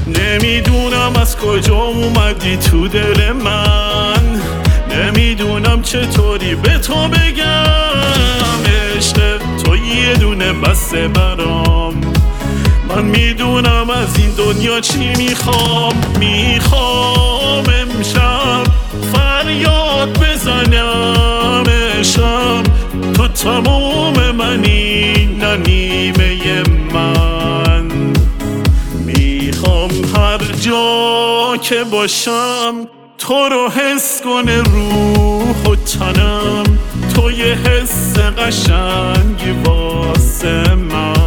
نمیدونم از کجا اومدی تو دل من، نمیدونم چطوری به تو بگم عشق تو یه دونه بسته برام. من میدونم از این دنیا چی میخوام امشب فریاد بزنم عشقم تو تموم منی نه نیمه من. میخوام هر جا که باشم تو رو حس کنه روح و تنم، تو یه حس قشنگی واسه من.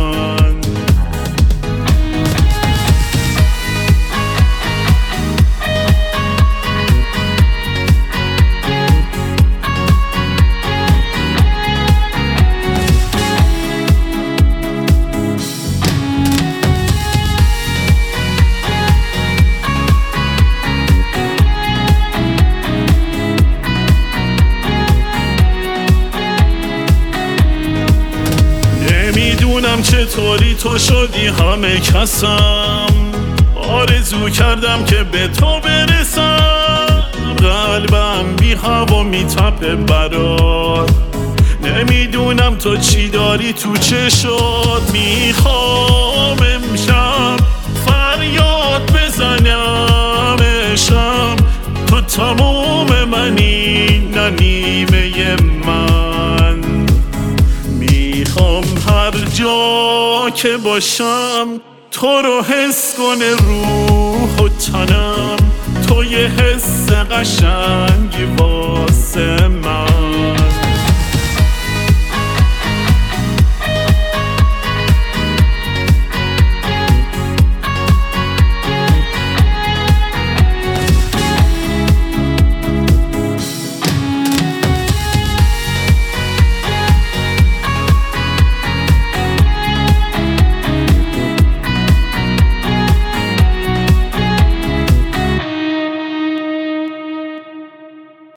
نمیدونم چطوری تو شدی همه کسم، آرزو کردم که به تو برسم، قلبم بی هوا میتپه برات. نمیدونم تو چی داری تو چشات، میخوام امشب فریاد بزنم عشقم تو تموم منی نه نیمه من. میخوام هر جا که باشم تو رو حس کنه روح و تنم، تو یه حس قشنگی واسه من.